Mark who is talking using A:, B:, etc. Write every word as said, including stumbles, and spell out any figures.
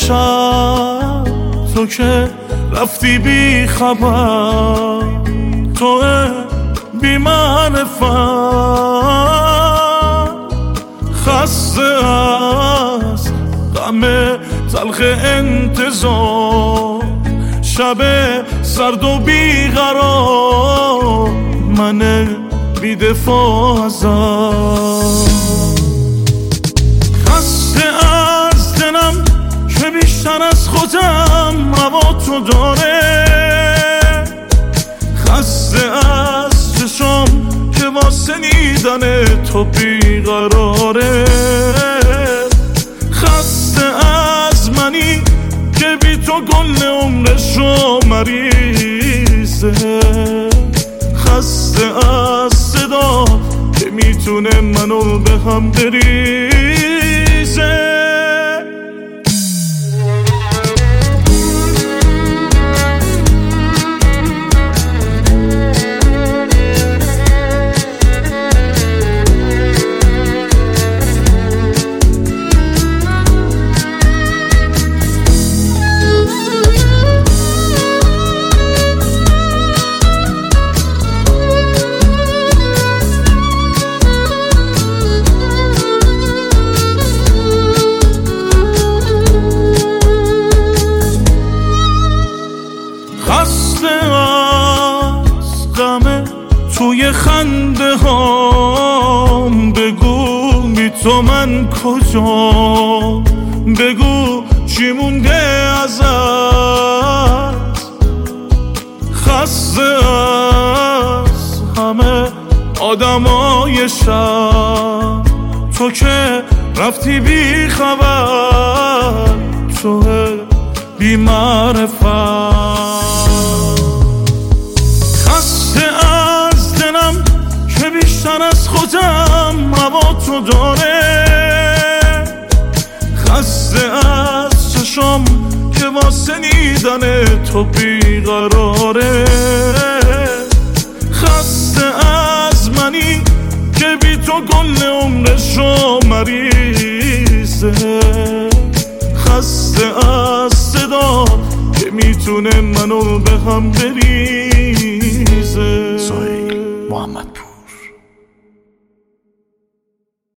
A: شب تو که رفتی بی خبر، تو بی معرفت، خسته از غم تلخ انتظار، شب سرد و بیقرار، من بی دفاع ازت. خسته از دلم که بیشتر از خودم هوا تو داره، خسته از چشم که با شنیدن تو بیقراره، خسته از منی که بی تو گل عمرشو مریضه، خسته از صدا که میتونه منو به هم بریزه. خسته از غم توی خنده هام، بگو بی تو من کجا، بگو چی مونده ازت. خسته از همه آدمای شهر، تو که رفتی بی خبر، تو بی معرفت، بیشتر از خودم هوا تو داره، خسته از چشم که با شنیدن تو بیقراره، خسته از منی که بی تو گل عمرشو مریضه، خسته از صدا که میتونه منو به هم بریزه.
B: سهیل محمدپور.